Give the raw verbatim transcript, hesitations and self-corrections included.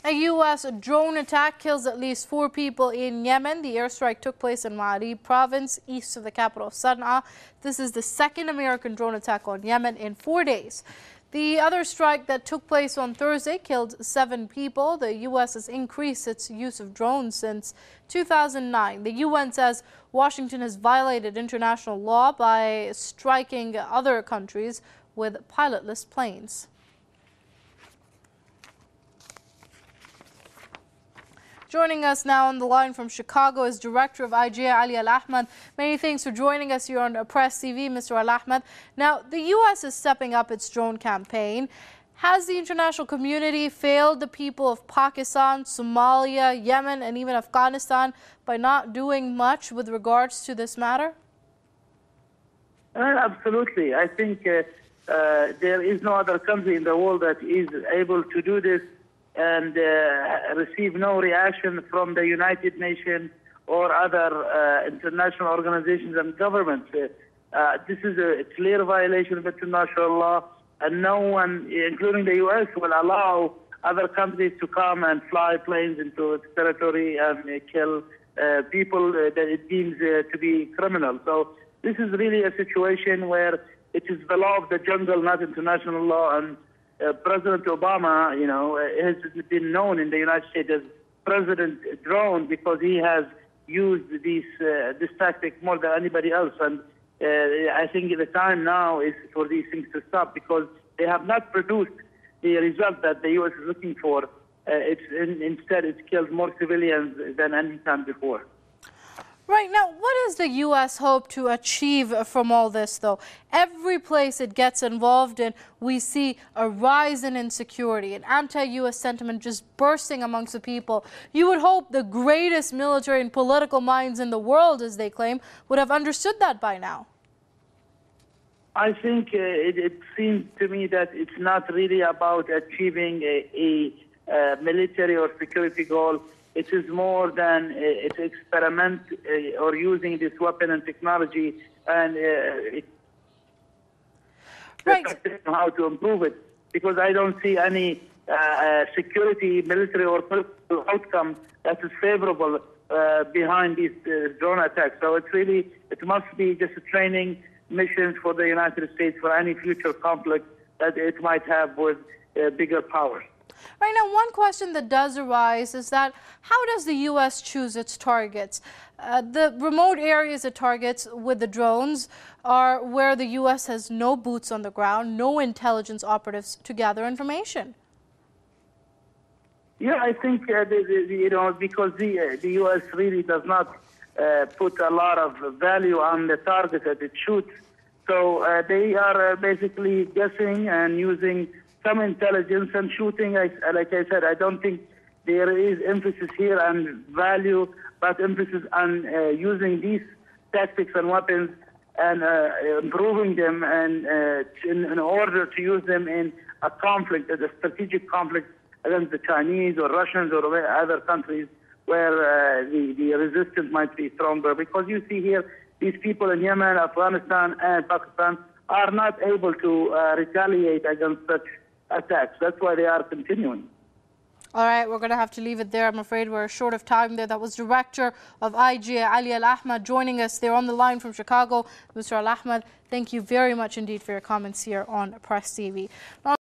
A U S drone attack kills at least four people in Yemen. The airstrike took place in Ma'arib province, east of the capital of Sana'a. This is the second American drone attack on Yemen in four days. The other strike that took place on Thursday killed seven people. The U S has increased its use of drones since two thousand nine. The U N says Washington has violated international law by striking other countries with pilotless planes. Joining us now on the line from Chicago is Director of I G A, Ali Al-Ahmad. Many thanks for joining us here on Press T V, Mister Al-Ahmad. Now, the U S is stepping up its drone campaign. Has the international community failed the people of Pakistan, Somalia, Yemen, and even Afghanistan by not doing much with regards to this matter? Uh, absolutely. I think uh, uh, there is no other country in the world that is able to do this and uh, receive no reaction from the United Nations or other uh, international organizations and governments. Uh, uh, this is a clear violation of international law, and no one, including the U S, will allow other countries to come and fly planes into its territory and uh, kill uh, people uh, that it deems uh, to be criminal. So this is really a situation where it is the law of the jungle, not international law, and Uh, President Obama, you know, uh, has been known in the United States as President Drone because he has used these, uh, this tactic more than anybody else. And uh, I think the time now is for these things to stop because they have not produced the result that the U S is looking for. Uh, it's in, instead, it's killed more civilians than any time before. Right. Now, what does the U S hope to achieve from all this, though? Every place it gets involved in, we see a rise in insecurity, an anti-U S sentiment just bursting amongst the people. You would hope the greatest military and political minds in the world, as they claim, would have understood that by now. I think uh, it, it seems to me that it's not really about achieving a, a uh, military or security goal. It is more than uh, it's experiment uh, or using this weapon and technology, and uh, it, right. how to improve it. Because I don't see any uh, uh, security, military, or political outcome that is favorable uh, behind these uh, drone attacks. So it's really, it must be just a training missions for the United States for any future conflict that it might have with uh, bigger powers. Right now, one question that does arise is that how does the U S choose its targets? Uh, the remote areas it targets with the drones are where the U S has no boots on the ground, no intelligence operatives to gather information. Yeah, I think, uh, the, the, you know, because the, uh, the U S really does not uh, put a lot of value on the target that it shoots. So uh, they are uh, basically guessing and using some intelligence and shooting. I, like I said, I don't think there is emphasis here on value, but emphasis on uh, using these tactics and weapons and uh, improving them and uh, in, in order to use them in a conflict, a strategic conflict against the Chinese or Russians or other countries where uh, the, the resistance might be stronger. Because you see here, these people in Yemen, Afghanistan, and Pakistan are not able to uh, retaliate against such attacks. That's why they are continuing. All right, we're going to have to leave it there. I'm afraid we're short of time there. That was Director of I G A, Ali Al-Ahmad, joining us there on the line from Chicago. Mister Al-Ahmad, thank you very much indeed for your comments here on Press T V. Now